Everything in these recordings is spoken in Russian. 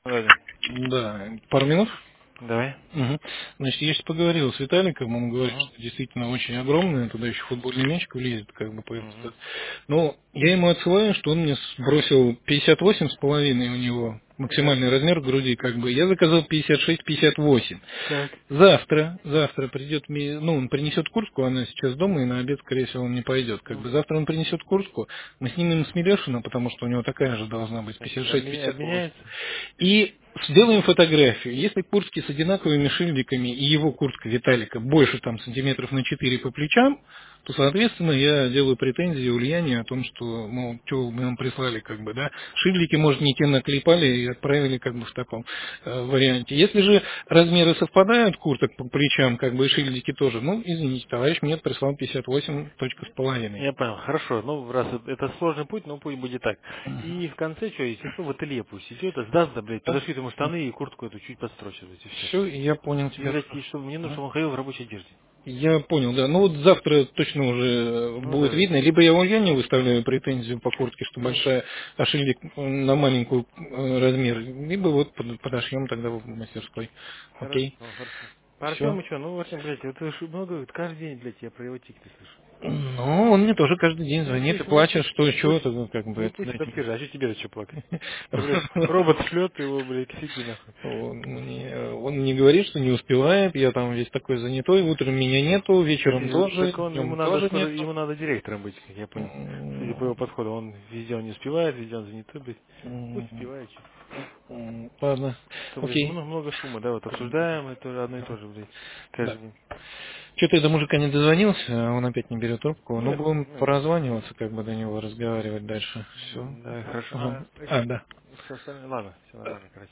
Ладно. Да, пару минут. Давай. Мгм. Значит, я сейчас поговорил с Виталиком, он говорит, Угу. что действительно очень огромный, туда еще футбольный мячик влезет, как бы по этому Угу. стать. Но я ему отсылаю, что он мне сбросил 58,5 у него Так. максимальный размер груди, как бы. Я заказал 56-58. Так. Завтра придет, ну, он принесет куртку, она сейчас дома, и на обед, скорее всего, он не пойдет. Как бы Угу. завтра он принесет куртку, мы снимем с Милешина, потому что у него такая же должна быть, Значит, 56-58. обменяется? И сделаем фотографию. Если куртки с одинаковыми шильдиками и его куртка Виталика больше там сантиметров на 4 по плечам, то, соответственно, я делаю претензии Ульяне о том, что, мол, что мы вам прислали, как бы, да, шильдики, может, не те наклепали и отправили, как бы, в таком варианте. Если же размеры совпадают, курток по плечам, как бы, и шильдики тоже, ну, извините, товарищ мне прислал 58 точка с половиной. Я понял. Хорошо. Ну, раз это сложный путь, ну пусть будет так. И в конце что, если что, в ателье пусть идет, сдаст, да, блядь, Да? подошьют ему штаны и куртку эту чуть подстрочивать, и все. Все, я понял И, тебя. блядь, и чтобы мне нужно, чтобы он ходил в рабочей одежде. Я понял, да. Ну вот завтра точно уже Ну будет да. видно. Либо я Ульяне выставляю претензию по куртке, что Ну, большая, а шильдик на маленькую размер. Либо вот подошьем тогда в мастерской. хорошо, Окей. хорошо. По Все. Артему что, ну, Артем, блядь, это ж много, каждый день, блядь, я про его тикты слышу. Ну, он мне тоже каждый день Ну звонит и пусть, ну плачет, пусть, что пусть, чего-то, ну, как бы ну это, пусть знаете. подскажи, а что тебе что плакать? Да, блядь, робот шлет его, блядь, к сети нахуй. Он мне говорит, что не успевает, я там весь такой занятой, утром меня нету, вечером тоже, Так он, ему днем надо тоже скоро, нету. ему надо директором быть, как я понял. Судя по его подходу, он везде он не успевает, везде он занятой, блядь. Пусть М, успевает, что. Ладно, А то, блядь, окей. много шума, да, вот обсуждаем, это одно и то же, блядь, Да. каждый день. Что-то я до мужика не дозвонился, а он опять не берет трубку. Ну, Ну, будем ну, поразваниваться, как бы до него разговаривать дальше. Все. да, хорошо. Ага. А, Да. все остальное, ладно, все нормально, короче.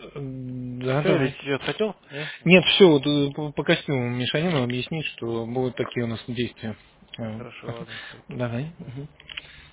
Да, Все, или давай. что-то хотел? Не? Нет, все, вот по костюму Мишанину объяснить, что будут такие у нас действия. Хорошо, ладно, окей. Давай. Мгм. Мгм.